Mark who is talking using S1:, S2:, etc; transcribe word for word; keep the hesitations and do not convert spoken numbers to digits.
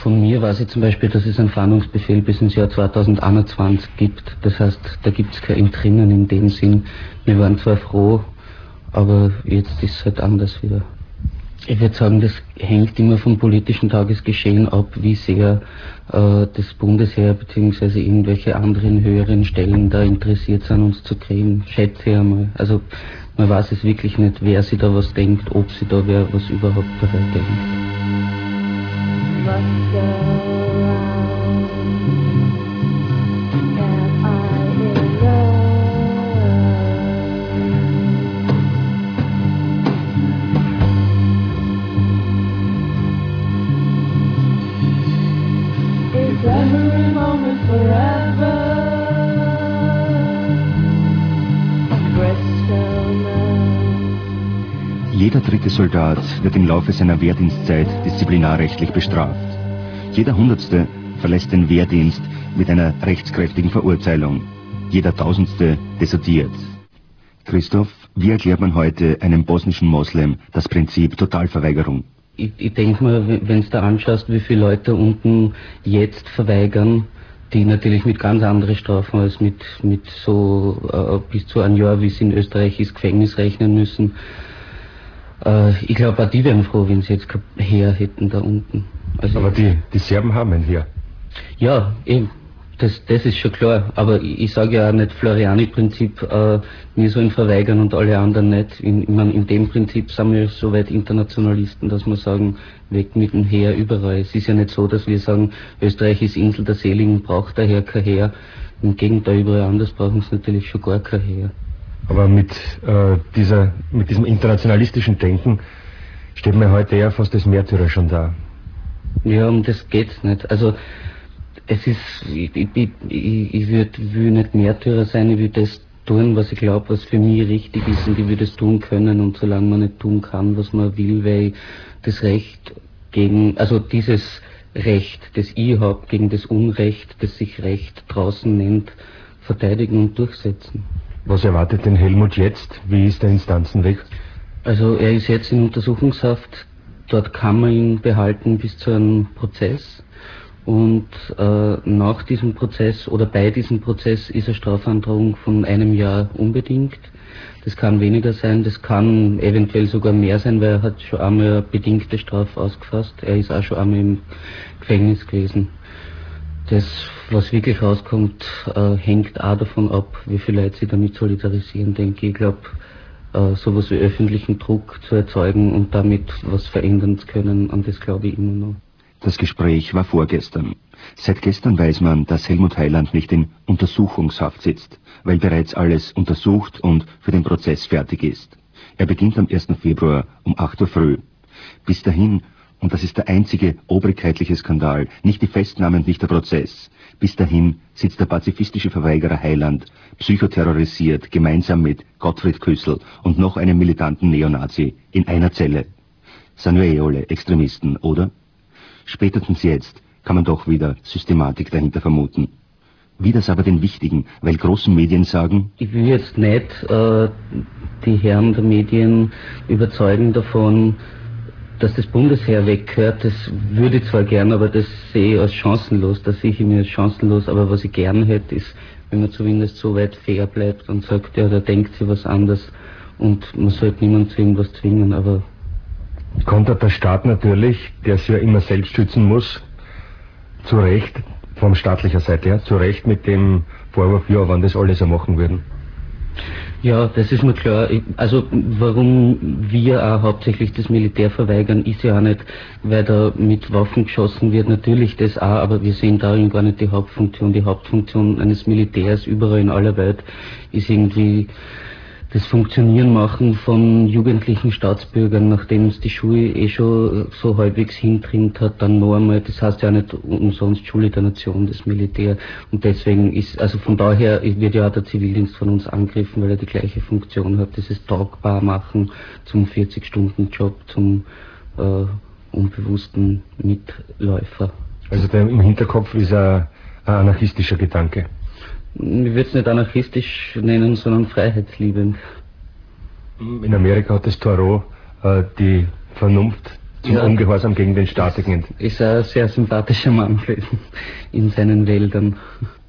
S1: von mir weiß ich zum Beispiel, dass es einen Fahndungsbefehl bis ins Jahr zweitausendeinundzwanzig gibt. Das heißt, da gibt es kein Entrinnen in dem Sinn. Wir waren zwar froh, aber jetzt ist es halt anders wieder. Ich würde sagen, das hängt immer vom politischen Tagesgeschehen ab, wie sehr äh, das Bundesheer bzw. irgendwelche anderen höheren Stellen da interessiert sind, uns zu kriegen. Schätze ich einmal. Also man weiß es wirklich nicht, wer sich da was denkt, ob sich da wer was überhaupt dabei denkt.
S2: Every moment forever.
S3: Jeder dritte Soldat wird im Laufe seiner Wehrdienstzeit disziplinarrechtlich bestraft. Jeder Hundertste verlässt den Wehrdienst mit einer rechtskräftigen Verurteilung. Jeder Tausendste desertiert. Christoph, wie erklärt man heute einem bosnischen Moslem das Prinzip Totalverweigerung?
S1: Ich, ich denke mal, wenn du da anschaust, wie viele Leute unten jetzt verweigern, die natürlich mit ganz anderen Strafen als mit, mit so äh, bis zu einem Jahr, wie es in Österreich ist, Gefängnis rechnen müssen. Äh, ich glaube, auch die wären froh, wenn sie jetzt kein Heer hätten da unten. Also,
S4: aber die, die Serben haben ein Heer.
S1: Ja, eben. Das, das ist schon klar, aber ich, ich sage ja auch nicht Floriani-Prinzip, äh, wir sollen verweigern und alle anderen nicht. In, ich mein, in dem Prinzip sind wir so weit Internationalisten, dass wir sagen, weg mit dem Heer überall. Es ist ja nicht so, dass wir sagen, Österreich ist Insel der Seligen, braucht daher kein Heer. Im Gegenteil, überall anders brauchen sie natürlich schon gar kein Heer.
S4: Aber mit, äh, dieser, mit diesem internationalistischen Denken steht mir heute eher fast das Märtyrer schon da.
S1: Ja, um das geht's nicht. Also es ist, ich, ich, ich, ich würd, will nicht Märtyrer sein, ich will das tun, was ich glaube, was für mich richtig ist, und ich will das tun können, und solange man nicht tun kann, was man will, weil ich das Recht gegen, also dieses Recht, das ich habe, gegen das Unrecht, das sich Recht draußen nennt, verteidigen und durchsetzen.
S4: Was erwartet den Helmut jetzt? Wie ist der Instanzenweg?
S1: Also er ist jetzt in Untersuchungshaft, dort kann man ihn behalten bis zu einem Prozess. Und äh, nach diesem Prozess oder bei diesem Prozess ist eine Strafandrohung von einem Jahr unbedingt. Das kann weniger sein, das kann eventuell sogar mehr sein, weil er hat schon einmal eine bedingte Strafe ausgefasst. Er ist auch schon einmal im Gefängnis gewesen. Das, was wirklich rauskommt, äh, hängt auch davon ab, wie viele Leute sich damit solidarisieren, denke ich. Ich glaube, äh, sowas wie öffentlichen Druck zu erzeugen und damit was verändern zu können, an das glaube ich immer noch.
S3: Das Gespräch war vorgestern. Seit gestern weiß man, dass Helmut Heiland nicht in Untersuchungshaft sitzt, weil bereits alles untersucht und für den Prozess fertig ist. Er beginnt am ersten Februar um acht Uhr früh. Bis dahin, und das ist der einzige obrigkeitliche Skandal, nicht die Festnahme und nicht der Prozess, bis dahin sitzt der pazifistische Verweigerer Heiland, psychoterrorisiert, gemeinsam mit Gottfried Küssel und noch einem militanten Neonazi in einer Zelle. Sind wir eh alle Extremisten, oder? Spätestens jetzt kann man doch wieder Systematik dahinter vermuten. Wie das aber den wichtigen, weil großen Medien sagen...
S1: Ich will jetzt nicht äh, die Herren der Medien überzeugen davon, dass das Bundesheer weggehört. Das würde ich zwar gern, aber das sehe ich als chancenlos. Das sehe ich mir als chancenlos. Aber was ich gern hätte, ist, wenn man zumindest so weit fair bleibt und sagt, ja, da denkt sie was anderes und man sollte niemanden zu irgendwas zwingen, aber...
S4: Kontert der Staat natürlich, der sich ja immer selbst schützen muss, zu Recht, von staatlicher Seite her, zu Recht mit dem Vorwurf, ja, wann das alles machen würden.
S1: Ja, das ist mir klar. Also warum wir auch hauptsächlich das Militär verweigern, ist ja auch nicht, weil da mit Waffen geschossen wird, natürlich das auch, aber wir sehen darin gar nicht die Hauptfunktion. Die Hauptfunktion eines Militärs überall in aller Welt ist irgendwie das Funktionieren machen von jugendlichen Staatsbürgern, nachdem es die Schule eh schon so halbwegs hintrimmt hat, dann noch einmal, das heißt ja nicht umsonst Schule der Nation, das Militär. Und deswegen ist, also von daher wird ja auch der Zivildienst von uns angegriffen, weil er die gleiche Funktion hat, dieses taugbar machen zum vierzig-Stunden-Job, zum äh, unbewussten Mitläufer.
S4: Also der, im Hinterkopf ist ein, ein anarchistischer Gedanke.
S1: Ich würde es nicht anarchistisch nennen, sondern freiheitsliebend.
S4: In Amerika hat das Thoreau äh, die Vernunft zum
S1: Ja.
S4: Ungehorsam gegen den Staat ging.
S1: Ist ein sehr sympathischer Mann gewesen in seinen Wäldern.